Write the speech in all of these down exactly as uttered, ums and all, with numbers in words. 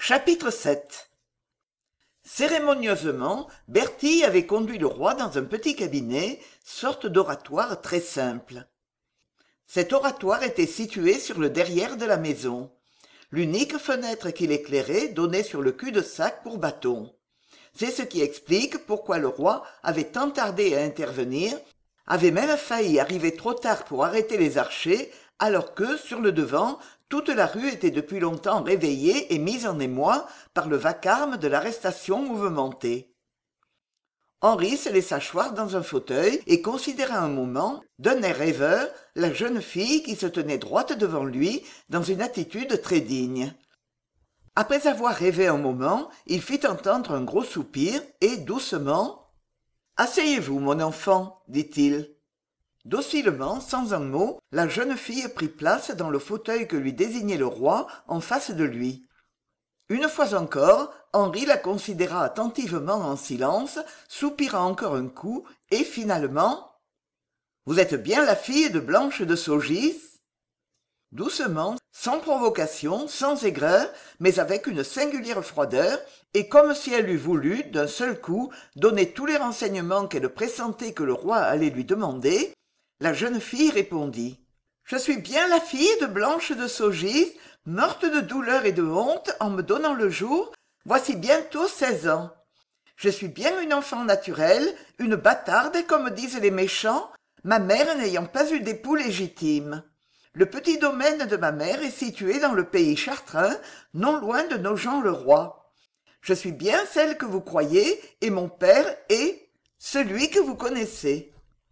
Chapitre sept. Cérémonieusement, Bertille avait conduit le roi dans un petit cabinet, sorte d'oratoire très simple. Cet oratoire était situé sur le derrière de la maison. L'unique fenêtre qui l'éclairait donnait sur le cul-de-sac pour bâton. C'est ce qui explique pourquoi le roi avait tant tardé à intervenir, avait même failli arriver trop tard pour arrêter les archers, alors que, sur le devant, toute la rue était depuis longtemps réveillée et mise en émoi par le vacarme de l'arrestation mouvementée. Henri se laissa choir dans un fauteuil et considéra un moment, d'un air rêveur, la jeune fille qui se tenait droite devant lui, dans une attitude très digne. Après avoir rêvé un moment, il fit entendre un gros soupir et, doucement, « Asseyez-vous, mon enfant, dit-il. » Docilement, sans un mot, la jeune fille prit place dans le fauteuil que lui désignait le roi, en face de lui. Une fois encore, Henri la considéra attentivement en silence, soupira encore un coup, et finalement « Vous êtes bien la fille de Blanche de Saugis ?» Doucement, sans provocation, sans aigreur, mais avec une singulière froideur, et comme si elle eût voulu, d'un seul coup, donner tous les renseignements qu'elle pressentait que le roi allait lui demander, la jeune fille répondit « Je suis bien la fille de Blanche de Saugis, morte de douleur et de honte en me donnant le jour, voici bientôt seize ans. Je suis bien une enfant naturelle, une bâtarde comme disent les méchants, ma mère n'ayant pas eu d'époux légitime. Le petit domaine de ma mère est situé dans le pays chartrain, non loin de Nogent-le-Roi. Je suis bien celle que vous croyez, et mon père est celui que vous connaissez. »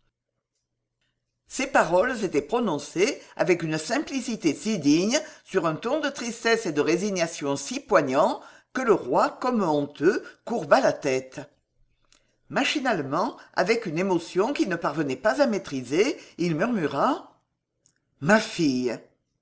Ces paroles étaient prononcées avec une simplicité si digne, sur un ton de tristesse et de résignation si poignant, que le roi, comme honteux, courba la tête. Machinalement, avec une émotion qu'il ne parvenait pas à maîtriser, il murmura « Ma fille !»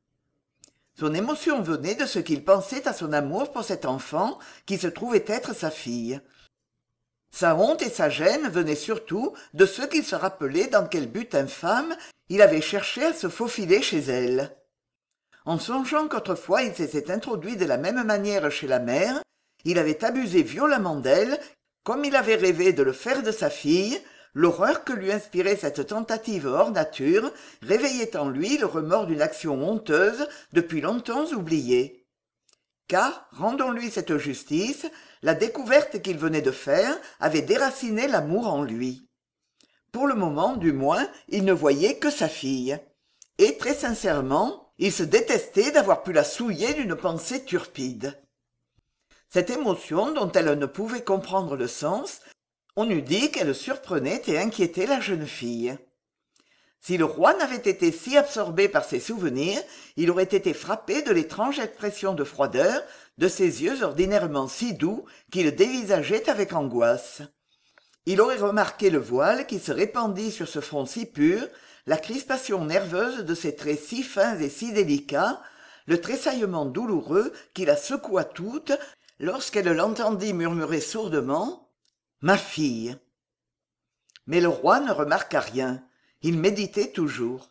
Son émotion venait de ce qu'il pensait à son amour pour cet enfant qui se trouvait être sa fille. Sa honte et sa gêne venaient surtout de ce qu'il se rappelait dans quel but infâme il avait cherché à se faufiler chez elle. En songeant qu'autrefois il s'était introduit de la même manière chez la mère, il avait abusé violemment d'elle, comme il avait rêvé de le faire de sa fille, l'horreur que lui inspirait cette tentative hors nature réveillait en lui le remords d'une action honteuse depuis longtemps oubliée. Car, rendons-lui cette justice, la découverte qu'il venait de faire avait déraciné l'amour en lui. Pour le moment, du moins, il ne voyait que sa fille. Et, très sincèrement, il se détestait d'avoir pu la souiller d'une pensée turpide. Cette émotion, dont elle ne pouvait comprendre le sens, on eût dit qu'elle surprenait et inquiétait la jeune fille. Si le roi n'avait été si absorbé par ses souvenirs, il aurait été frappé de l'étrange expression de froideur de ses yeux ordinairement si doux qui le dévisageaient avec angoisse. Il aurait remarqué le voile qui se répandit sur ce front si pur, la crispation nerveuse de ses traits si fins et si délicats, le tressaillement douloureux qui la secoua toute lorsqu'elle l'entendit murmurer sourdement « Ma fille !» Mais le roi ne remarqua rien. Il méditait toujours.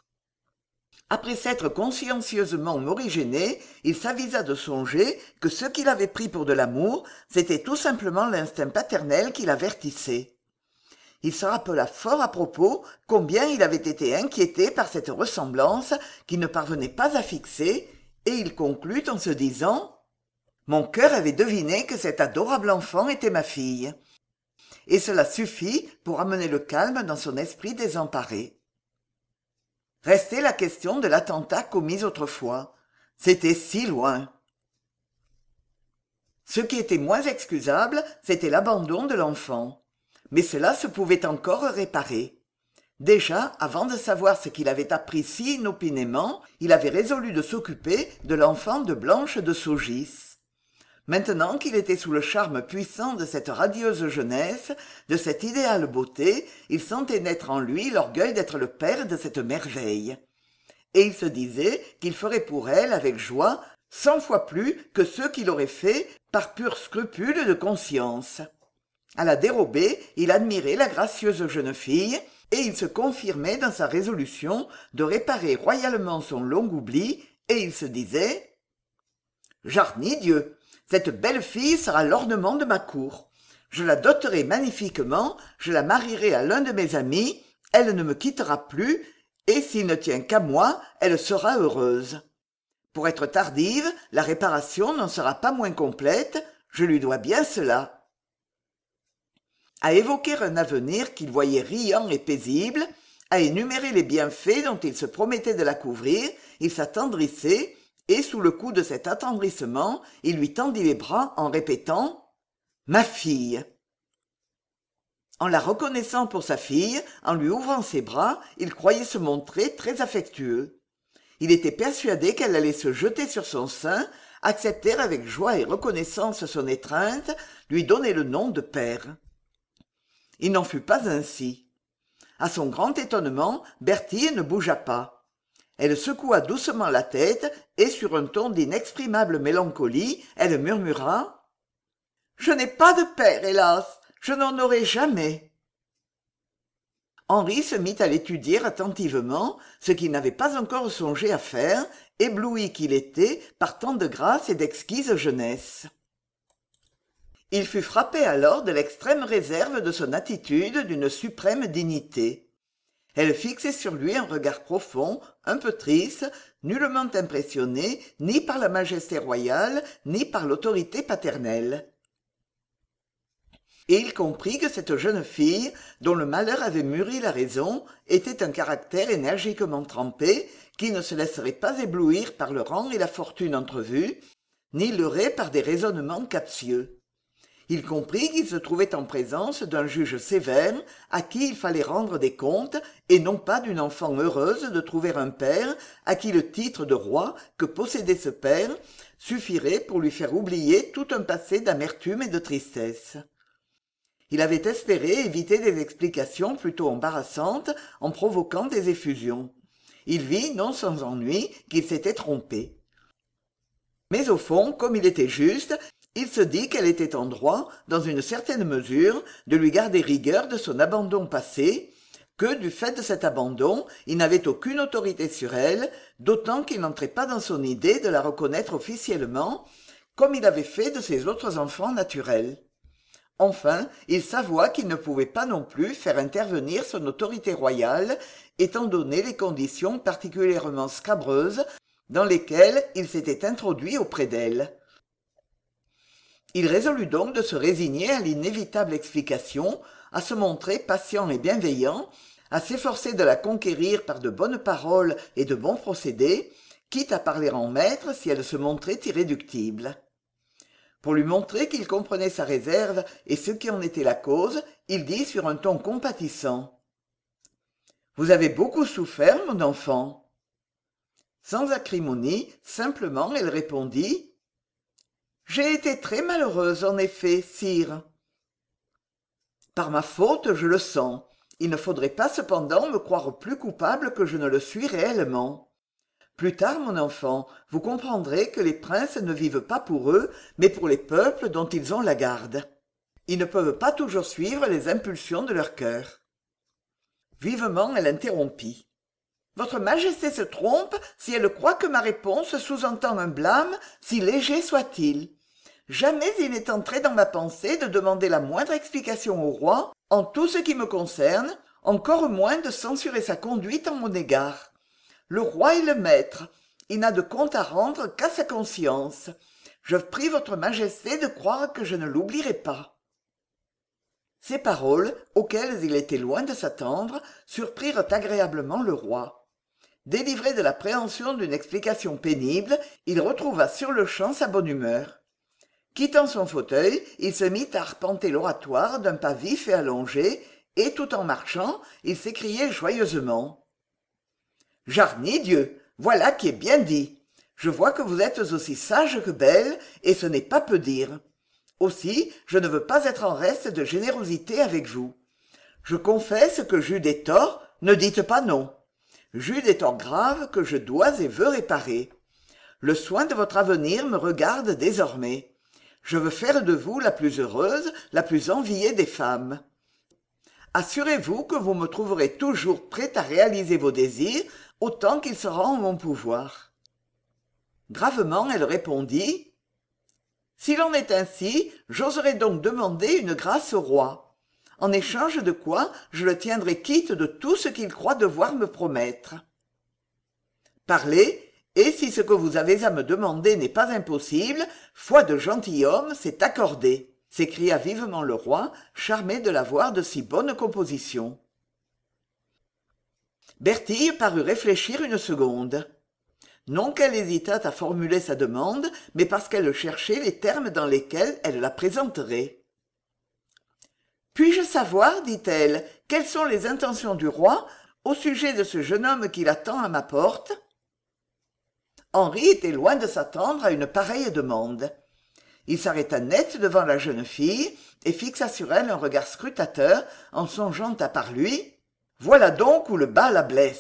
Après s'être consciencieusement morigéné, il s'avisa de songer que ce qu'il avait pris pour de l'amour, c'était tout simplement l'instinct paternel qui l'avertissait. Il se rappela fort à propos combien il avait été inquiété par cette ressemblance qu'il ne parvenait pas à fixer, et il conclut en se disant « Mon cœur avait deviné que cette adorable enfant était ma fille. » Et cela suffit pour amener le calme dans son esprit désemparé. Restait la question de l'attentat commis autrefois. C'était si loin. Ce qui était moins excusable, c'était l'abandon de l'enfant. Mais cela se pouvait encore réparer. Déjà, avant de savoir ce qu'il avait appris si inopinément, il avait résolu de s'occuper de l'enfant de Blanche de Saugis. Maintenant qu'il était sous le charme puissant de cette radieuse jeunesse, de cette idéale beauté, il sentait naître en lui l'orgueil d'être le père de cette merveille. Et il se disait qu'il ferait pour elle, avec joie, cent fois plus que ceux qu'il aurait fait par pur scrupule de conscience. À la dérobée, il admirait la gracieuse jeune fille, et il se confirmait dans sa résolution de réparer royalement son long oubli, et il se disait « Jarni Dieu ! Cette belle fille sera l'ornement de ma cour. Je la doterai magnifiquement, je la marierai à l'un de mes amis, elle ne me quittera plus, et s'il ne tient qu'à moi, elle sera heureuse. Pour être tardive, la réparation n'en sera pas moins complète, je lui dois bien cela. » À évoquer un avenir qu'il voyait riant et paisible, à énumérer les bienfaits dont il se promettait de la couvrir, il s'attendrissait, et sous le coup de cet attendrissement, il lui tendit les bras en répétant « Ma fille !» En la reconnaissant pour sa fille, en lui ouvrant ses bras, il croyait se montrer très affectueux. Il était persuadé qu'elle allait se jeter sur son sein, accepter avec joie et reconnaissance son étreinte, lui donner le nom de père. Il n'en fut pas ainsi. À son grand étonnement, Bertille ne bougea pas. Elle secoua doucement la tête et, sur un ton d'inexprimable mélancolie, elle murmura « Je n'ai pas de père, hélas, je n'en aurai jamais. » Henri se mit à l'étudier attentivement, ce qu'il n'avait pas encore songé à faire, ébloui qu'il était par tant de grâce et d'exquise jeunesse. Il fut frappé alors de l'extrême réserve de son attitude d'une suprême dignité. Elle fixait sur lui un regard profond, un peu triste, nullement impressionné ni par la majesté royale, ni par l'autorité paternelle. Et il comprit que cette jeune fille, dont le malheur avait mûri la raison, était un caractère énergiquement trempé, qui ne se laisserait pas éblouir par le rang et la fortune entrevus, ni leurrer par des raisonnements captieux. Il comprit qu'il se trouvait en présence d'un juge sévère, à qui il fallait rendre des comptes, et non pas d'une enfant heureuse de trouver un père, à qui le titre de roi que possédait ce père suffirait pour lui faire oublier tout un passé d'amertume et de tristesse. Il avait espéré éviter des explications plutôt embarrassantes en provoquant des effusions. Il vit, non sans ennui, qu'il s'était trompé. Mais au fond, comme il était juste, il se dit qu'elle était en droit, dans une certaine mesure, de lui garder rigueur de son abandon passé, que, du fait de cet abandon, il n'avait aucune autorité sur elle, d'autant qu'il n'entrait pas dans son idée de la reconnaître officiellement, comme il avait fait de ses autres enfants naturels. Enfin, il s'avoua qu'il ne pouvait pas non plus faire intervenir son autorité royale, étant donné les conditions particulièrement scabreuses dans lesquelles il s'était introduit auprès d'elle. Il résolut donc de se résigner à l'inévitable explication, à se montrer patient et bienveillant, à s'efforcer de la conquérir par de bonnes paroles et de bons procédés, quitte à parler en maître si elle se montrait irréductible. Pour lui montrer qu'il comprenait sa réserve et ce qui en était la cause, il dit sur un ton compatissant « Vous avez beaucoup souffert, mon enfant ?» Sans acrimonie, simplement, elle répondit « J'ai été très malheureuse, en effet, sire. »« Par ma faute, je le sens. Il ne faudrait pas cependant me croire plus coupable que je ne le suis réellement. Plus tard, mon enfant, vous comprendrez que les princes ne vivent pas pour eux, mais pour les peuples dont ils ont la garde. Ils ne peuvent pas toujours suivre les impulsions de leur cœur. » Vivement, elle interrompit. « Votre Majesté se trompe si elle croit que ma réponse sous-entend un blâme, si léger soit-il. Jamais il n'est entré dans ma pensée de demander la moindre explication au roi en tout ce qui me concerne, encore moins de censurer sa conduite en mon égard. Le roi est le maître, il n'a de compte à rendre qu'à sa conscience. Je prie votre Majesté de croire que je ne l'oublierai pas. » Ces paroles, auxquelles il était loin de s'attendre, surprirent agréablement le roi. Délivré de l'appréhension d'une explication pénible, il retrouva sur-le-champ sa bonne humeur. Quittant son fauteuil, il se mit à arpenter l'oratoire d'un pas vif et allongé, et tout en marchant, il s'écriait joyeusement « Jarni Dieu, voilà qui est bien dit. Je vois que vous êtes aussi sage que belle, et ce n'est pas peu dire. Aussi, je ne veux pas être en reste de générosité avec vous. Je confesse que j'eus des torts, ne dites pas non. J'eus des torts graves que je dois et veux réparer. Le soin de votre avenir me regarde désormais. Je veux faire de vous la plus heureuse, la plus enviée des femmes. Assurez-vous que vous me trouverez toujours prête à réaliser vos désirs, autant qu'il sera en mon pouvoir. » Gravement, elle répondit S'il en est ainsi, j'oserais donc demander une grâce au roi, en échange de quoi je le tiendrai quitte de tout ce qu'il croit devoir me promettre. Parlez, et si ce que vous avez à me demander n'est pas impossible, foi de gentilhomme, c'est accordé, s'écria vivement le roi, charmé de la voir de si bonne composition. Bertille parut réfléchir une seconde. Non qu'elle hésitât à formuler sa demande, mais parce qu'elle cherchait les termes dans lesquels elle la présenterait. « Puis-je savoir, dit-elle, quelles sont les intentions du roi au sujet de ce jeune homme qui l'attend à ma porte ?» Henri était loin de s'attendre à une pareille demande. Il s'arrêta net devant la jeune fille et fixa sur elle un regard scrutateur en songeant à part lui « Voilà donc où le bas la blesse !»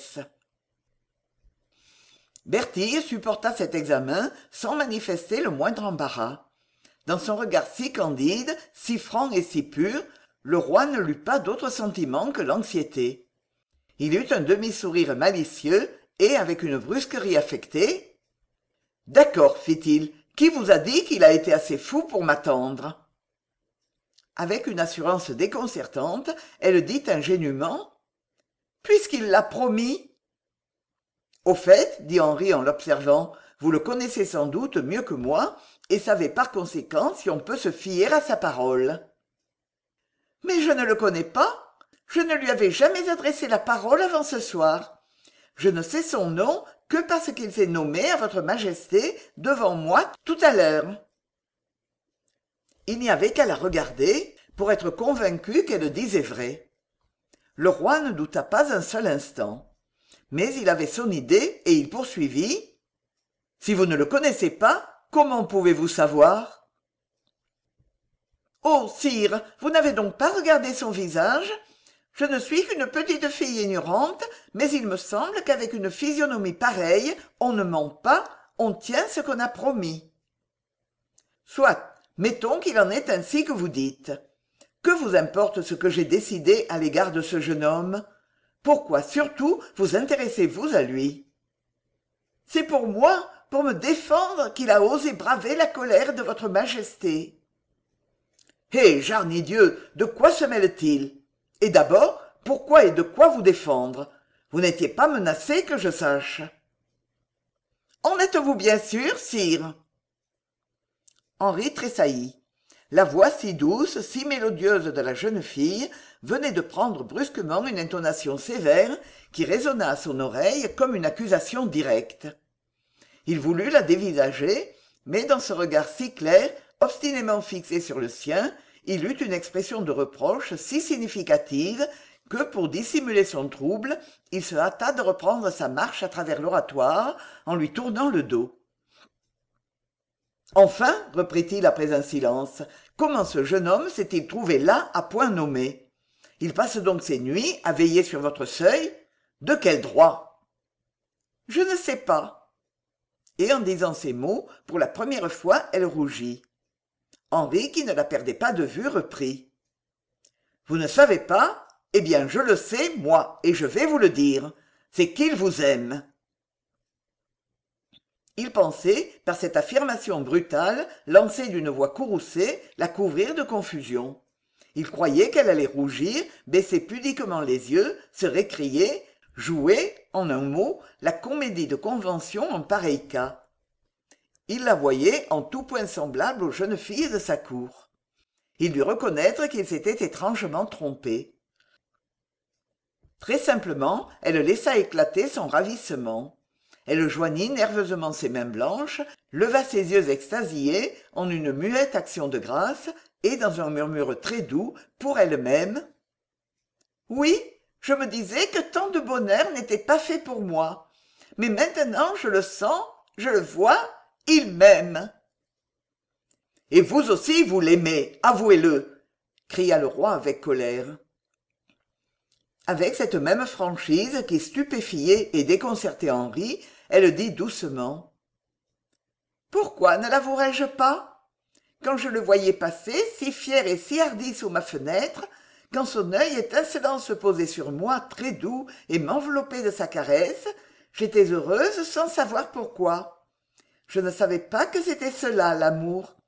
Bertille supporta cet examen sans manifester le moindre embarras. Dans son regard si candide, si franc et si pur, le roi ne lut pas d'autre sentiment que l'anxiété. Il eut un demi-sourire malicieux et, avec une brusquerie affectée, « D'accord, fit-il, qui vous a dit qu'il a été assez fou pour m'attendre ?» Avec une assurance déconcertante, elle dit ingénument, « Puisqu'il l'a promis !» « Au fait, dit Henri en l'observant, vous le connaissez sans doute mieux que moi, et savez par conséquent si on peut se fier à sa parole. »« Mais je ne le connais pas. Je ne lui avais jamais adressé la parole avant ce soir. Je ne sais son nom que parce qu'il s'est nommé à votre majesté devant moi tout à l'heure. » Il n'y avait qu'à la regarder pour être convaincu qu'elle disait vrai. Le roi ne douta pas un seul instant. Mais il avait son idée et il poursuivit. « Si vous ne le connaissez pas, comment pouvez-vous savoir ?»« Oh, sire, vous n'avez donc pas regardé son visage ? Je ne suis qu'une petite fille ignorante, mais il me semble qu'avec une physionomie pareille, on ne ment pas, on tient ce qu'on a promis. » Soit, mettons qu'il en est ainsi que vous dites. Que vous importe ce que j'ai décidé à l'égard de ce jeune homme ? Pourquoi surtout vous intéressez-vous à lui ? C'est pour moi, pour me défendre, qu'il a osé braver la colère de votre majesté. Hé, jarnidieu, de quoi se mêle-t-il ? Et d'abord, pourquoi et de quoi vous défendre ? Vous n'étiez pas menacé que je sache. En êtes-vous bien sûr, sire ? Henri tressaillit. La voix si douce, si mélodieuse de la jeune fille venait de prendre brusquement une intonation sévère qui résonna à son oreille comme une accusation directe. Il voulut la dévisager, mais dans ce regard si clair, obstinément fixé sur le sien, il eut une expression de reproche si significative que, pour dissimuler son trouble, il se hâta de reprendre sa marche à travers l'oratoire en lui tournant le dos. « Enfin, reprit-il après un silence, comment ce jeune homme s'est-il trouvé là à point nommé ? Il passe donc ses nuits à veiller sur votre seuil ? De quel droit ? » « Je ne sais pas. » Et en disant ces mots, pour la première fois, elle rougit. Henri, qui ne la perdait pas de vue, reprit. « Vous ne savez pas ? Eh bien, je le sais, moi, et je vais vous le dire. C'est qu'il vous aime. » Il pensait, par cette affirmation brutale, lancée d'une voix courroucée, la couvrir de confusion. Il croyait qu'elle allait rougir, baisser pudiquement les yeux, se récrier, jouer, en un mot, la comédie de convention en pareil cas. Il la voyait en tout point semblable aux jeunes filles de sa cour. Il dut reconnaître qu'il s'était étrangement trompé. Très simplement, elle laissa éclater son ravissement. Elle joignit nerveusement ses mains blanches, leva ses yeux extasiés en une muette action de grâce et dans un murmure très doux pour elle-même. « Oui, je me disais que tant de bonheur n'était pas fait pour moi. Mais maintenant je le sens, je le vois, il m'aime. »« Et vous aussi vous l'aimez, avouez-le !» cria le roi avec colère. Avec cette même franchise qui stupéfiait et déconcertait Henri, elle dit doucement. « Pourquoi ne l'avouerais-je pas ? Quand je le voyais passer, si fier et si hardi sous ma fenêtre, quand son œil étincelant se posait sur moi très doux et m'enveloppait de sa caresse, j'étais heureuse sans savoir pourquoi. Je ne savais pas que c'était cela, l'amour.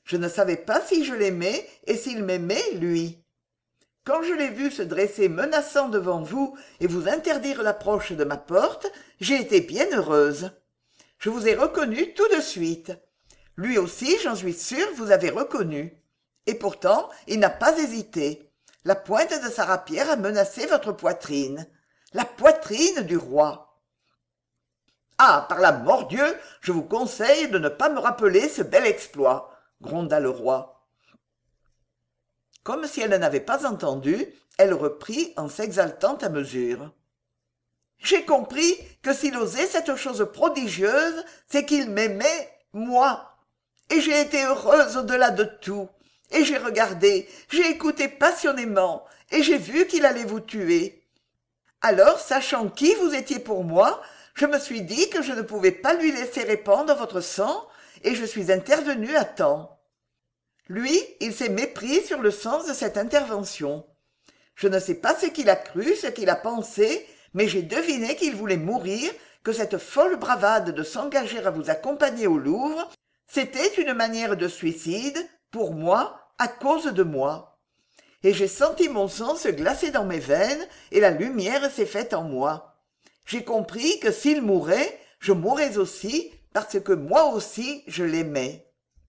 Je ne savais pas si je l'aimais et s'il m'aimait, lui. Quand je l'ai vu se dresser menaçant devant vous et vous interdire l'approche de ma porte, j'ai été bien heureuse. Je vous ai reconnu tout de suite. Lui aussi, j'en suis sûre, vous avez reconnu. Et pourtant, il n'a pas hésité. La pointe de sa rapière a menacé votre poitrine. La poitrine du roi. Ah, par la mordieu, je vous conseille de ne pas me rappeler ce bel exploit, gronda le roi. Comme si elle n'avait pas entendu, elle reprit en s'exaltant à mesure. J'ai compris que s'il osait cette chose prodigieuse, c'est qu'il m'aimait, moi. Et j'ai été heureuse au-delà de tout. Et j'ai regardé, j'ai écouté passionnément, et j'ai vu qu'il allait vous tuer. Alors, sachant qui vous étiez pour moi, je me suis dit que je ne pouvais pas lui laisser répandre votre sang, et je suis intervenue à temps. Lui, il s'est mépris sur le sens de cette intervention. Je ne sais pas ce qu'il a cru, ce qu'il a pensé, mais j'ai deviné qu'il voulait mourir, que cette folle bravade de s'engager à vous accompagner au Louvre, c'était une manière de suicide, pour moi, à cause de moi. Et j'ai senti mon sang se glacer dans mes veines, et la lumière s'est faite en moi. J'ai compris que s'il mourait, je mourrais aussi, parce que moi aussi je l'aimais.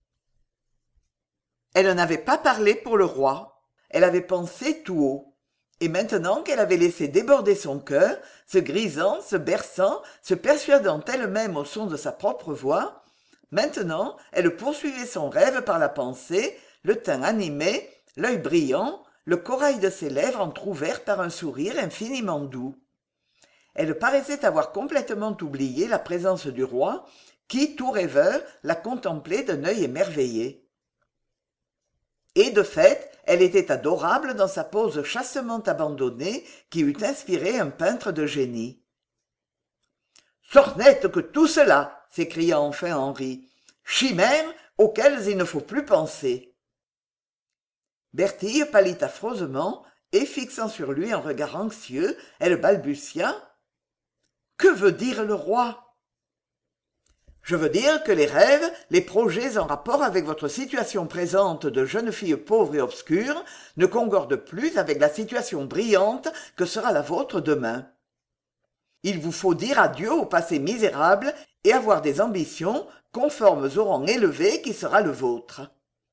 Elle n'avait pas parlé pour le roi, elle avait pensé tout haut. Et maintenant qu'elle avait laissé déborder son cœur, se grisant, se berçant, se persuadant elle-même au son de sa propre voix, maintenant elle poursuivait son rêve par la pensée, le teint animé, l'œil brillant, le corail de ses lèvres entr'ouvert par un sourire infiniment doux. Elle paraissait avoir complètement oublié la présence du roi, qui, tout rêveur, la contemplait d'un œil émerveillé. Et de fait, elle était adorable dans sa pose chassement abandonnée qui eût inspiré un peintre de génie. « Sornette que tout cela !» s'écria enfin Henri. « Chimères auxquelles il ne faut plus penser !» Bertille pâlit affreusement et, fixant sur lui un regard anxieux, elle balbutia. « Que veut dire le roi ?» Je veux dire que les rêves, les projets en rapport avec votre situation présente de jeune fille pauvre et obscure ne concordent plus avec la situation brillante que sera la vôtre demain. Il vous faut dire adieu au passé misérable et avoir des ambitions conformes au rang élevé qui sera le vôtre.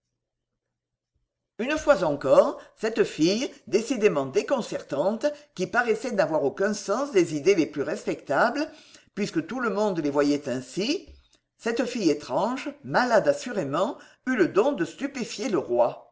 Une fois encore, cette fille, décidément déconcertante, qui paraissait n'avoir aucun sens des idées les plus respectables, puisque tout le monde les voyait ainsi, cette fille étrange, malade assurément, eut le don de stupéfier le roi.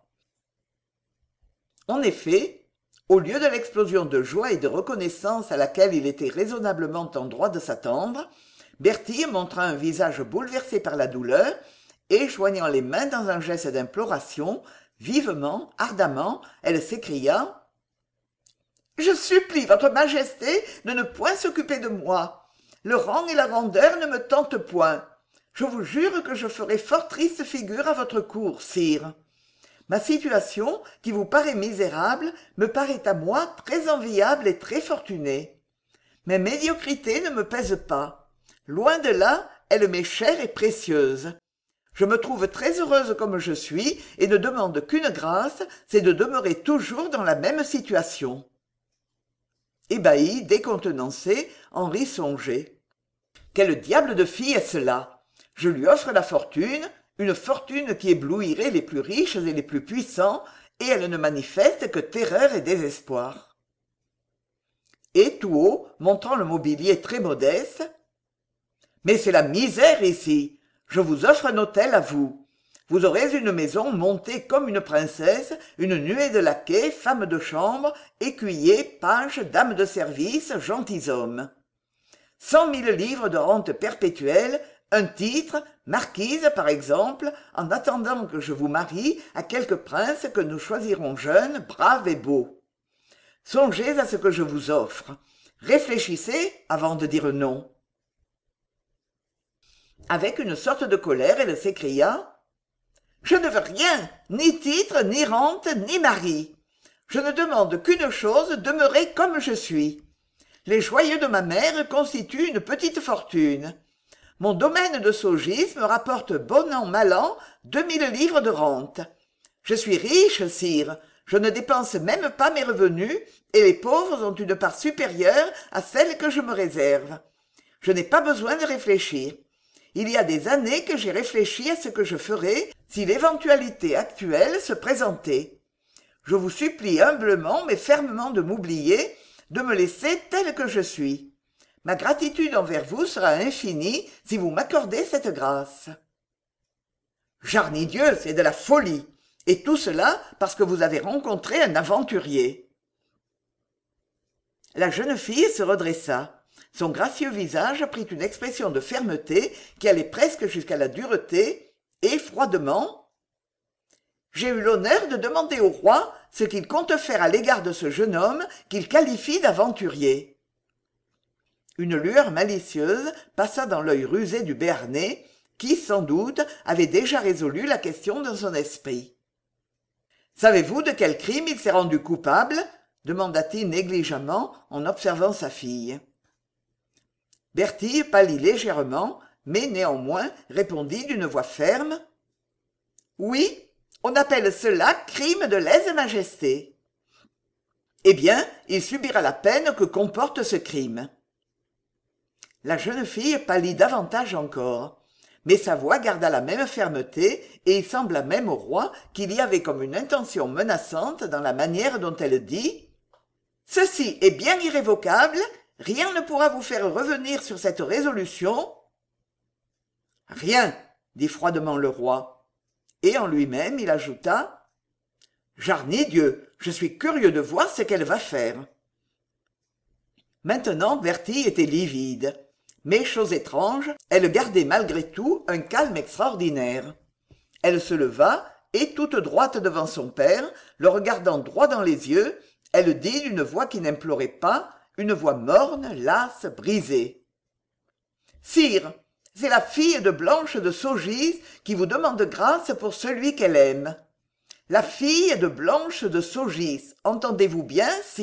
En effet, au lieu de l'explosion de joie et de reconnaissance à laquelle il était raisonnablement en droit de s'attendre, Bertille montra un visage bouleversé par la douleur et, joignant les mains dans un geste d'imploration, vivement, ardemment, elle s'écria « Je supplie votre majesté de ne point s'occuper de moi. Le rang et la grandeur ne me tentent point. Je vous jure que je ferai fort triste figure à votre cour, sire. Ma situation, qui vous paraît misérable, me paraît à moi très enviable et très fortunée. Mes médiocrités ne me pèsent pas. Loin de là, elle m'est chère et précieuse. Je me trouve très heureuse comme je suis et ne demande qu'une grâce, c'est de demeurer toujours dans la même situation. » Ébahi, décontenancé, Henri songeait. « Quel diable de fille est-ce là ? Je lui offre la fortune, une fortune qui éblouirait les plus riches et les plus puissants, et elle ne manifeste que terreur et désespoir. » Et tout haut, montrant le mobilier très modeste, « Mais c'est la misère ici. Je vous offre un hôtel à vous. Vous aurez une maison montée comme une princesse, une nuée de laquais, femmes de chambre, écuyers, pages, dames de service, gentilshommes. Cent mille livres de rente perpétuelle, un titre, marquise par exemple, en attendant que je vous marie à quelque prince que nous choisirons jeune, brave et beau. Songez à ce que je vous offre. Réfléchissez avant de dire non. » Avec une sorte de colère, elle s'écria « Je ne veux rien, ni titre, ni rente, ni mari. Je ne demande qu'une chose, demeurer comme je suis. Les joyaux de ma mère constituent une petite fortune. Mon domaine de Saugis me rapporte bon an mal an deux mille livres de rente. Je suis riche, sire, je ne dépense même pas mes revenus, et les pauvres ont une part supérieure à celle que je me réserve. Je n'ai pas besoin de réfléchir. Il y a des années que j'ai réfléchi à ce que je ferais si l'éventualité actuelle se présentait. Je vous supplie humblement mais fermement de m'oublier, de me laisser tel que je suis. Ma gratitude envers vous sera infinie si vous m'accordez cette grâce. Jarnidieu, c'est de la folie, et tout cela parce que vous avez rencontré un aventurier. La jeune fille se redressa. Son gracieux visage prit une expression de fermeté qui allait presque jusqu'à la dureté, et froidement « J'ai eu l'honneur de demander au roi ce qu'il compte faire à l'égard de ce jeune homme qu'il qualifie d'aventurier. » Une lueur malicieuse passa dans l'œil rusé du Béarnais, qui, sans doute, avait déjà résolu la question dans son esprit. « Savez-vous de quel crime il s'est rendu coupable ?» demanda-t-il négligemment en observant sa fille. Bertille pâlit légèrement, mais néanmoins répondit d'une voix ferme. « Oui, on appelle cela crime de lèse-majesté. » « Eh bien, il subira la peine que comporte ce crime. » La jeune fille pâlit davantage encore, mais sa voix garda la même fermeté, et il sembla même au roi qu'il y avait comme une intention menaçante dans la manière dont elle dit « Ceci est bien irrévocable, rien ne pourra vous faire revenir sur cette résolution. » « Rien, » dit froidement le roi, et en lui-même il ajouta « Jarnidieu, je suis curieux de voir ce qu'elle va faire. » Maintenant Bertille était livide, mais, chose étrange, elle gardait malgré tout un calme extraordinaire. Elle se leva, et toute droite devant son père, le regardant droit dans les yeux, elle dit d'une voix qui n'implorait pas, une voix morne, lasse, brisée. « Sire, c'est la fille de Blanche de Saugis qui vous demande grâce pour celui qu'elle aime. La fille de Blanche de Saugis, entendez-vous bien, sire ?»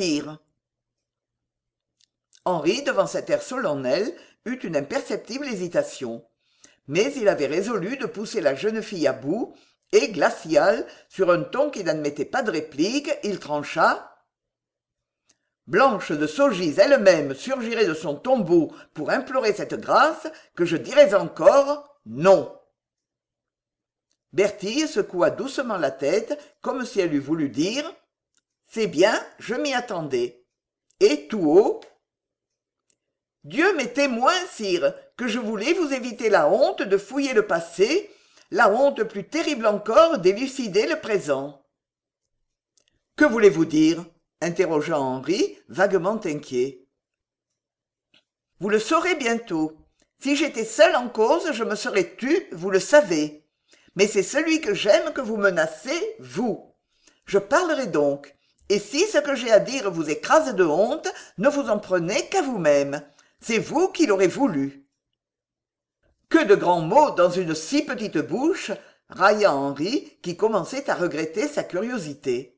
Henri, devant cet air solennel, eut une imperceptible hésitation. Mais il avait résolu de pousser la jeune fille à bout, et, glacial, sur un ton qui n'admettait pas de réplique, il trancha. Blanche de Saugis elle-même surgirait de son tombeau pour implorer cette grâce, que je dirais encore non. Bertille secoua doucement la tête, comme si elle eût voulu dire « C'est bien, je m'y attendais. » Et tout haut, « Dieu m'est témoin, sire, que je voulais vous éviter la honte de fouiller le passé, la honte plus terrible encore d'élucider le présent. »« Que voulez-vous dire ?» interrogea Henri, vaguement inquiet. « Vous le saurez bientôt. Si j'étais seul en cause, je me serais tu, vous le savez. Mais c'est celui que j'aime que vous menacez, vous. Je parlerai donc, et si ce que j'ai à dire vous écrase de honte, ne vous en prenez qu'à vous-même. C'est vous qui l'aurez voulu. » Que de grands mots dans une si petite bouche, railla Henri, qui commençait à regretter sa curiosité.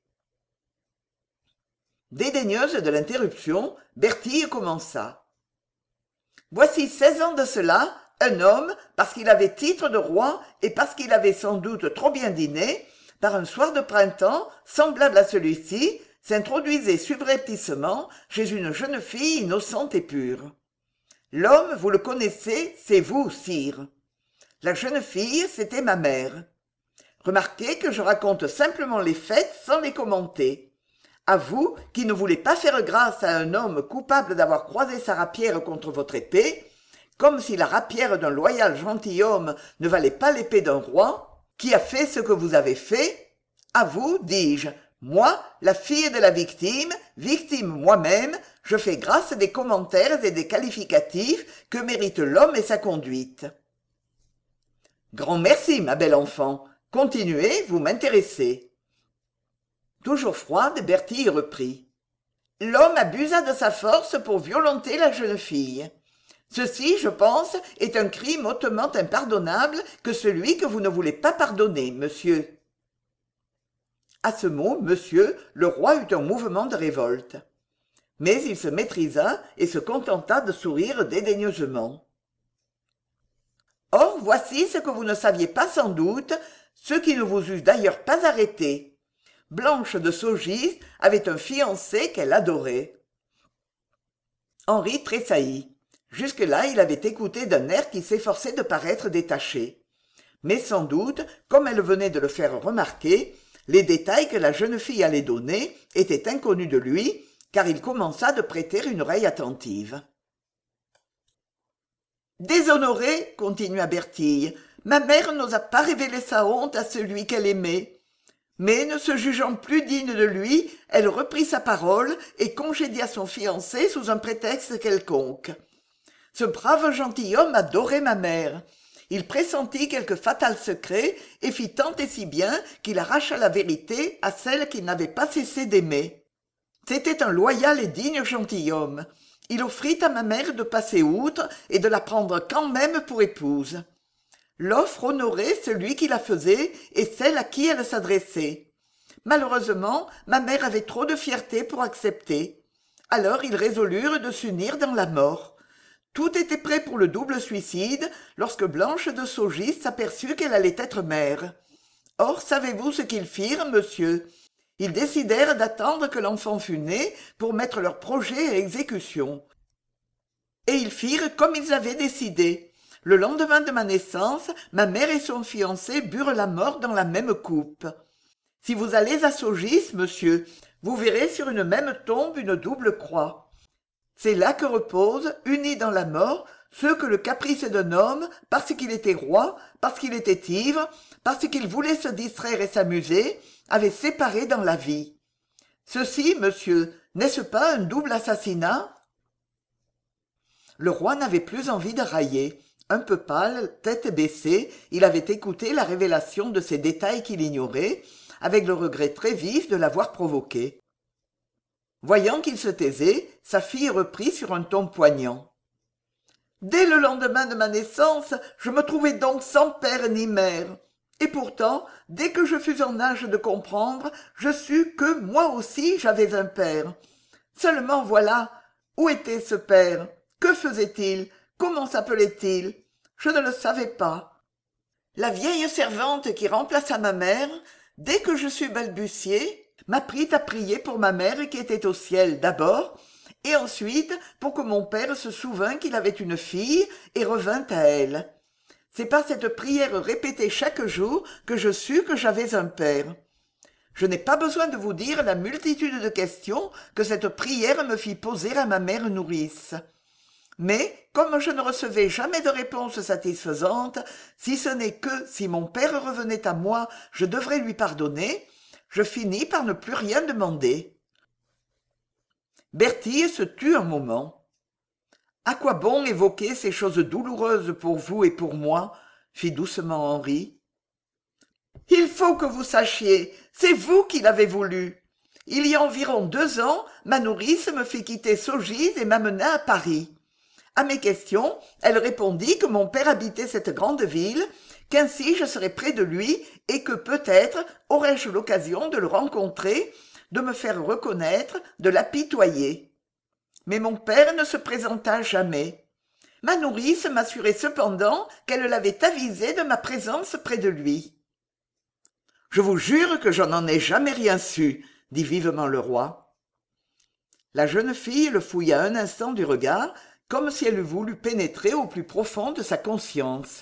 Dédaigneuse de l'interruption, Bertille commença. « Voici seize ans de cela, un homme, parce qu'il avait titre de roi et parce qu'il avait sans doute trop bien dîné, par un soir de printemps, semblable à celui-ci, s'introduisait subrepticement chez une jeune fille innocente et pure. L'homme, vous le connaissez, c'est vous, sire. La jeune fille, c'était ma mère. Remarquez que je raconte simplement les faits sans les commenter. À vous, qui ne voulez pas faire grâce à un homme coupable d'avoir croisé sa rapière contre votre épée, comme si la rapière d'un loyal gentilhomme ne valait pas l'épée d'un roi, qui a fait ce que vous avez fait, à vous, dis-je, moi, la fille de la victime, victime moi-même, je fais grâce des commentaires et des qualificatifs que mérite l'homme et sa conduite. Grand merci, ma belle enfant. Continuez, vous m'intéressez. Toujours froide, Bertille reprit. L'homme abusa de sa force pour violenter la jeune fille. Ceci, je pense, est un crime hautement impardonnable que celui que vous ne voulez pas pardonner, monsieur. À ce mot, monsieur, le roi eut un mouvement de révolte. Mais il se maîtrisa et se contenta de sourire dédaigneusement. Or voici ce que vous ne saviez pas sans doute, ce qui ne vous eût d'ailleurs pas arrêté. Blanche de Saugis avait un fiancé qu'elle adorait. Henri tressaillit. Jusque-là, il avait écouté d'un air qui s'efforçait de paraître détaché. Mais sans doute, comme elle venait de le faire remarquer, les détails que la jeune fille allait donner étaient inconnus de lui, car il commença de prêter une oreille attentive. « Déshonorée, continua Bertille, ma mère n'osa pas révéler sa honte à celui qu'elle aimait. Mais, ne se jugeant plus digne de lui, elle reprit sa parole et congédia son fiancé sous un prétexte quelconque. Ce brave gentilhomme adorait ma mère. Il pressentit quelque fatal secret et fit tant et si bien qu'il arracha la vérité à celle qu'il n'avait pas cessé d'aimer. C'était un loyal et digne gentilhomme. Il offrit à ma mère de passer outre et de la prendre quand même pour épouse. L'offre honorait celui qui la faisait et celle à qui elle s'adressait. Malheureusement, ma mère avait trop de fierté pour accepter. Alors ils résolurent de s'unir dans la mort. Tout était prêt pour le double suicide lorsque Blanche de Saugis s'aperçut qu'elle allait être mère. Or, savez-vous ce qu'ils firent, monsieur ? Ils décidèrent d'attendre que l'enfant fût né pour mettre leur projet à exécution. Et ils firent comme ils avaient décidé. Le lendemain de ma naissance, ma mère et son fiancé burent la mort dans la même coupe. Si vous allez à Saugis, monsieur, vous verrez sur une même tombe une double croix. C'est là que reposent, unis dans la mort, ceux que le caprice d'un homme, parce qu'il était roi, parce qu'il était ivre, parce qu'il voulait se distraire et s'amuser, avait séparés dans la vie. Ceci, monsieur, n'est-ce pas un double assassinat ? Le roi n'avait plus envie de railler. Un peu pâle, tête baissée, il avait écouté la révélation de ces détails qu'il ignorait, avec le regret très vif de l'avoir provoqué. Voyant qu'il se taisait, sa fille reprit sur un ton poignant. « Dès le lendemain de ma naissance, je me trouvais donc sans père ni mère. Et pourtant, dès que je fus en âge de comprendre, je sus que moi aussi j'avais un père. Seulement voilà, où était ce père ? Que faisait-il ? Comment s'appelait-il ? Je ne le savais pas. La vieille servante qui remplaça ma mère, dès que je sus balbutier, m'apprit à prier pour ma mère qui était au ciel d'abord, et ensuite pour que mon père se souvînt qu'il avait une fille et revînt à elle. C'est par cette prière répétée chaque jour que je sus que j'avais un père. Je n'ai pas besoin de vous dire la multitude de questions que cette prière me fit poser à ma mère nourrice. Mais, comme je ne recevais jamais de réponse satisfaisante, si ce n'est que, si mon père revenait à moi, je devrais lui pardonner, je finis par ne plus rien demander. Bertille se tut un moment. « À quoi bon évoquer ces choses douloureuses pour vous et pour moi ?» fit doucement Henri. « Il faut que vous sachiez, c'est vous qui l'avez voulu. Il y a environ deux ans, ma nourrice me fit quitter Saugis et m'amena à Paris. À mes questions, elle répondit que mon père habitait cette grande ville, qu'ainsi je serais près de lui et que peut-être aurais-je l'occasion de le rencontrer, de me faire reconnaître, de l'apitoyer. Mais mon père ne se présenta jamais. Ma nourrice m'assurait cependant qu'elle l'avait avisé de ma présence près de lui. « Je vous jure que je n'en ai jamais rien su, » dit vivement le roi. La jeune fille le fouilla un instant du regard, comme si elle eût voulu pénétrer au plus profond de sa conscience.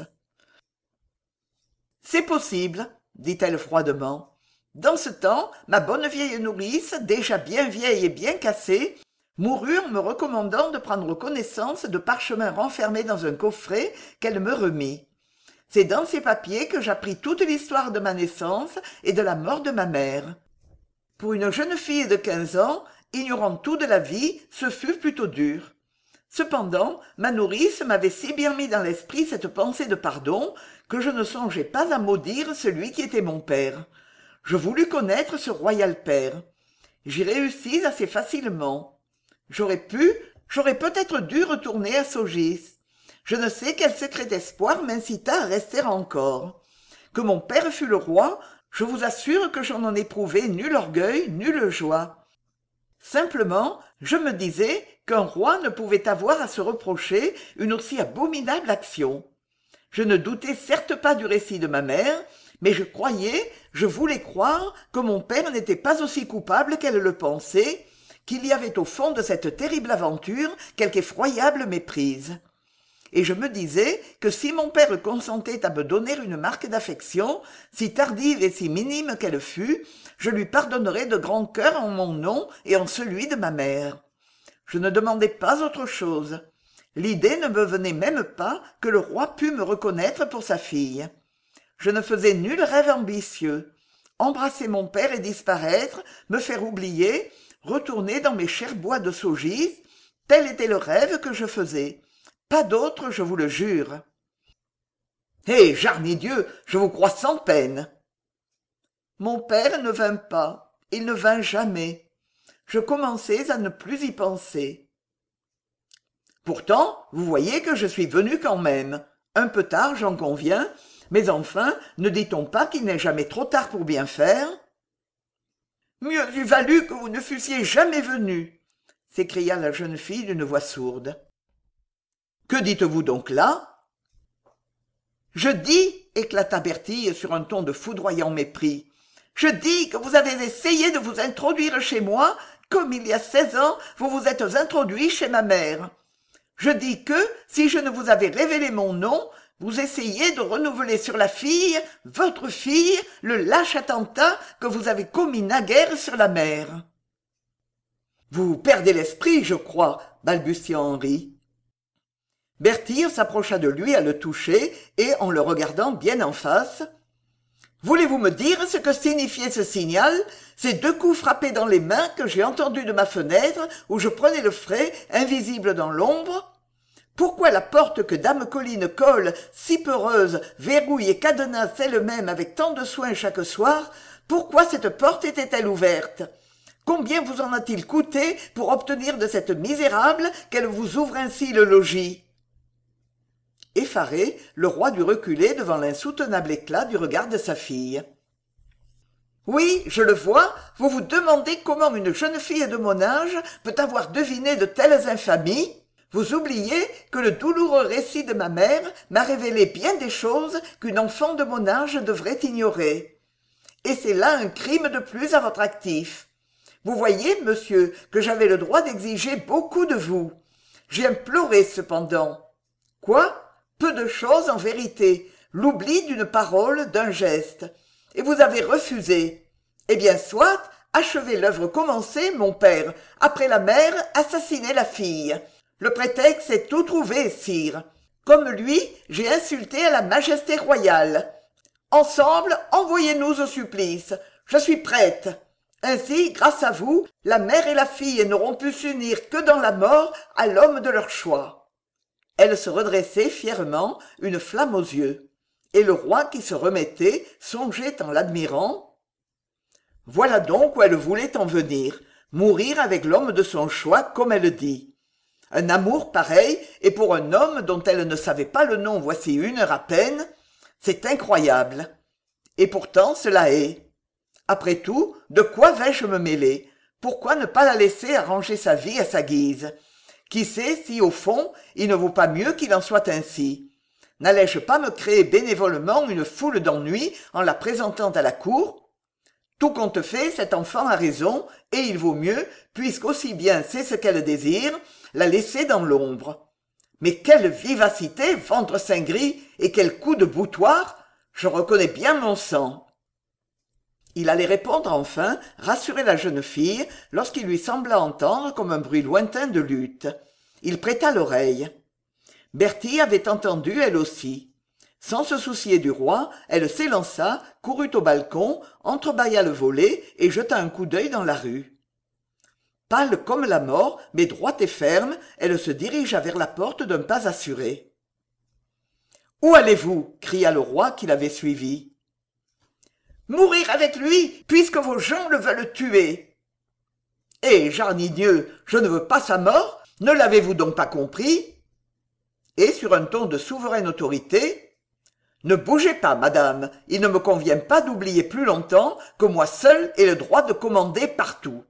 « C'est possible, » dit-elle froidement. « Dans ce temps, ma bonne vieille nourrice, déjà bien vieille et bien cassée, mourut en me recommandant de prendre connaissance de parchemins renfermés dans un coffret qu'elle me remit. C'est dans ces papiers que j'appris toute l'histoire de ma naissance et de la mort de ma mère. Pour une jeune fille de quinze ans, ignorant tout de la vie, ce fut plutôt dur. Cependant, ma nourrice m'avait si bien mis dans l'esprit cette pensée de pardon que je ne songeais pas à maudire celui qui était mon père. Je voulus connaître ce royal père. J'y réussis assez facilement. J'aurais pu, j'aurais peut-être dû retourner à Saugis. Je ne sais quel secret espoir m'incita à rester encore. Que mon père fût le roi, je vous assure que je n'en éprouvais nul orgueil, nulle joie. Simplement, je me disais qu'un roi ne pouvait avoir à se reprocher une aussi abominable action. Je ne doutais certes pas du récit de ma mère, mais je croyais, je voulais croire que mon père n'était pas aussi coupable qu'elle le pensait, qu'il y avait au fond de cette terrible aventure quelque effroyable méprise. Et je me disais que si mon père consentait à me donner une marque d'affection, si tardive et si minime qu'elle fût, je lui pardonnerais de grand cœur en mon nom et en celui de ma mère. Je ne demandais pas autre chose. L'idée ne me venait même pas que le roi pût me reconnaître pour sa fille. Je ne faisais nul rêve ambitieux. Embrasser mon père et disparaître, me faire oublier, retourner dans mes chers bois de Saugis, tel était le rêve que je faisais. Pas d'autre, je vous le jure. Eh, Jarnidieu, je vous crois sans peine. Mon père ne vint pas, il ne vint jamais. Je commençais à ne plus y penser. Pourtant, vous voyez que je suis venu quand même. Un peu tard, j'en conviens, mais enfin, ne dit-on pas qu'il n'est jamais trop tard pour bien faire? Mieux eût valu que vous ne fussiez jamais venu, s'écria la jeune fille d'une voix sourde. Que dites-vous donc là? Je dis, éclata Bertille sur un ton de foudroyant mépris, je dis que vous avez essayé de vous introduire chez moi, comme il y a seize ans, vous vous êtes introduit chez ma mère. Je dis que, si je ne vous avais révélé mon nom, vous essayez de renouveler sur la fille, votre fille, le lâche attentat que vous avez commis naguère sur la mère. Vous perdez l'esprit, je crois, balbutia Henri. Bertille s'approcha de lui à le toucher et, en le regardant bien en face, « Voulez-vous me dire ce que signifiait ce signal, ces deux coups frappés dans les mains que j'ai entendus de ma fenêtre où je prenais le frais, invisible dans l'ombre ? Pourquoi la porte que dame Colline colle, si peureuse, verrouille et cadenasse elle-même avec tant de soin chaque soir, pourquoi cette porte était-elle ouverte ? Combien vous en a-t-il coûté pour obtenir de cette misérable qu'elle vous ouvre ainsi le logis ?» Effaré, le roi dut reculer devant l'insoutenable éclat du regard de sa fille. « Oui, je le vois, vous vous demandez comment une jeune fille de mon âge peut avoir deviné de telles infamies. Vous oubliez que le douloureux récit de ma mère m'a révélé bien des choses qu'une enfant de mon âge devrait ignorer. Et c'est là un crime de plus à votre actif. Vous voyez, monsieur, que j'avais le droit d'exiger beaucoup de vous. J'ai imploré cependant. Quoi ? Peu de choses en vérité, l'oubli d'une parole, d'un geste. Et vous avez refusé. Eh bien, soit, achevez l'œuvre commencée, mon père. Après la mère, assassinez la fille. Le prétexte est tout trouvé, sire. Comme lui, j'ai insulté à la majesté royale. Ensemble, envoyez-nous au supplice. Je suis prête. Ainsi, grâce à vous, la mère et la fille n'auront pu s'unir que dans la mort à l'homme de leur choix. Elle se redressait fièrement, une flamme aux yeux. Et le roi qui se remettait songeait en l'admirant. Voilà donc où elle voulait en venir, mourir avec l'homme de son choix, comme elle dit. Un amour pareil, et pour un homme dont elle ne savait pas le nom voici une heure à peine, c'est incroyable. Et pourtant cela est. Après tout, de quoi vais-je me mêler? Pourquoi ne pas la laisser arranger sa vie à sa guise? Qui sait si, au fond, il ne vaut pas mieux qu'il en soit ainsi? N'allais-je pas me créer bénévolement une foule d'ennuis en la présentant à la cour? Tout compte fait, cet enfant a raison, et il vaut mieux, puisqu'aussi bien c'est ce qu'elle désire, la laisser dans l'ombre. Mais quelle vivacité, ventre saint gris, et quel coup de boutoir! Je reconnais bien mon sang. Il allait répondre enfin, rassurer la jeune fille, lorsqu'il lui sembla entendre comme un bruit lointain de lutte. Il prêta l'oreille. Bertille avait entendu elle aussi. Sans se soucier du roi, elle s'élança, courut au balcon, entrebâilla le volet et jeta un coup d'œil dans la rue. Pâle comme la mort, mais droite et ferme, elle se dirigea vers la porte d'un pas assuré. « Où allez-vous » cria le roi qui l'avait suivi. Mourir avec lui, puisque vos gens le veulent tuer. Eh, Jarnidieu, je ne veux pas sa mort, ne l'avez-vous donc pas compris? Et sur un ton de souveraine autorité, ne bougez pas, madame, il ne me convient pas d'oublier plus longtemps que moi seul ai le droit de commander partout.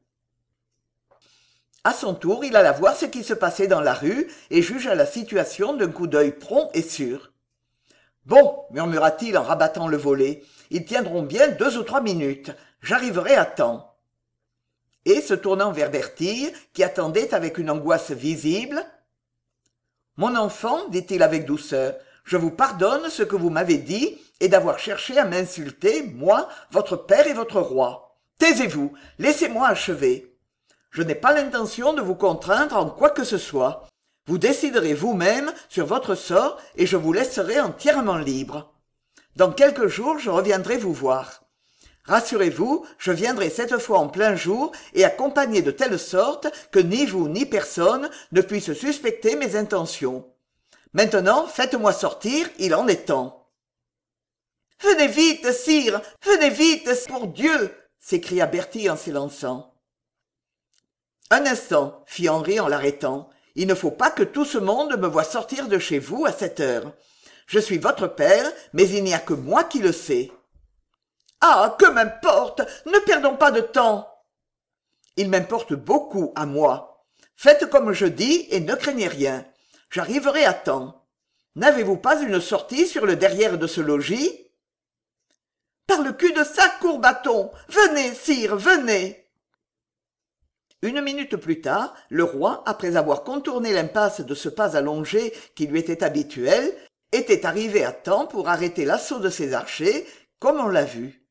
À son tour, il alla voir ce qui se passait dans la rue et jugea la situation d'un coup d'œil prompt et sûr. Bon, murmura-t-il en rabattant le volet, ils tiendront bien deux ou trois minutes. J'arriverai à temps. Et se tournant vers Bertille, qui attendait avec une angoisse visible, « Mon enfant, dit-il avec douceur, je vous pardonne ce que vous m'avez dit et d'avoir cherché à m'insulter, moi, votre père et votre roi. Taisez-vous, laissez-moi achever. Je n'ai pas l'intention de vous contraindre en quoi que ce soit. Vous déciderez vous-même sur votre sort et je vous laisserai entièrement libre. Dans quelques jours, je reviendrai vous voir. Rassurez-vous, je viendrai cette fois en plein jour et accompagné de telle sorte que ni vous ni personne ne puisse suspecter mes intentions. Maintenant, faites-moi sortir, il en est temps. »« Venez vite, sire, venez vite, pour Dieu !» s'écria Bertille en s'élançant. « Un instant, » fit Henri en l'arrêtant. « Il ne faut pas que tout ce monde me voie sortir de chez vous à cette heure. Je suis votre père, mais il n'y a que moi qui le sais. »« Ah, que m'importe, ne perdons pas de temps. »« Il m'importe beaucoup à moi. Faites comme je dis et ne craignez rien. J'arriverai à temps. N'avez-vous pas une sortie sur le derrière de ce logis ? » ?»« Par le cul de sac, Courbaton ! Venez, sire, venez !» Une minute plus tard, le roi, après avoir contourné l'impasse de ce pas allongé qui lui était habituel, était arrivé à temps pour arrêter l'assaut de ses archers, comme on l'a vu.